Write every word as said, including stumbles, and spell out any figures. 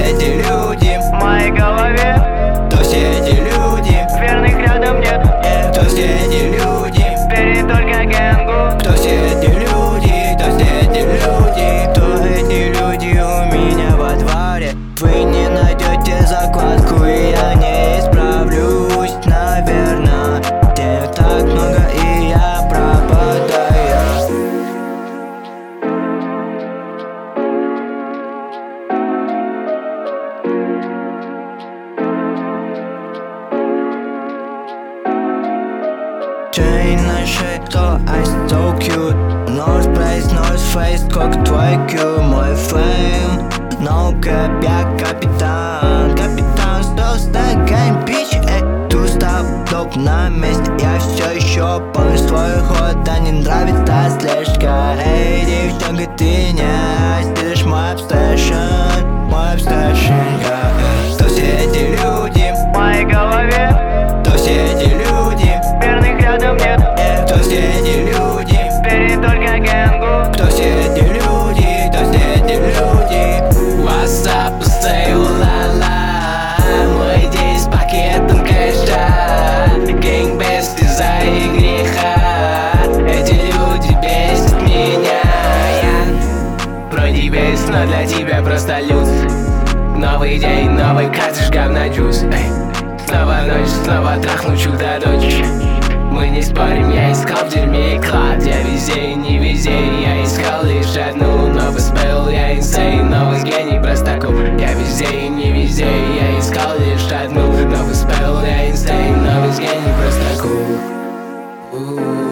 эти люди в моей голове? Кто все эти люди? Верных рядом нет. Кто все эти люди? Впереди только гэнгу. Кто все эти люди? Кто все эти люди? Кто эти люди у меня во дворе? Вы не найдете закладку, и я не исправлюсь, наверное. Денег так много, и я пропадаю. Chain на шее, кто ice so cute. North Face, North Face, как твой Q. Мой фейм, no cap, я капитан. Капитан, still stack game, bitch. Эй, two stop, доп на месте. Я все еще помню свой ход, да не нравится слежка. Эй, девчонка, ты не стилишь мой obsession, мой obsession, yeah. Кто все эти люди? В моей голове? Кто все эти люди? Верных рядом нет. Кто все эти люди? Впереди только гэнгу. Кто все эти люди? Кто все эти люди? What's up, say ла-ла. Мы здесь с пакетом кэша. Гэнг без стеза и греха. Эти люди бесят меня. Я вроде весь, но для тебя просто люд. Новый день, новый катыш, говна джуз. Эй. Снова ночь, снова трахну чудо дочь. Мы не спорим, я искал в дерьме клад. Я везде и не везде, я искал лишь одну. Новый спел, я инсейн, новый гений простаков. Я везде и не везде, я искал лишь одну. Новый спел, я инсейн, новый гений простаков.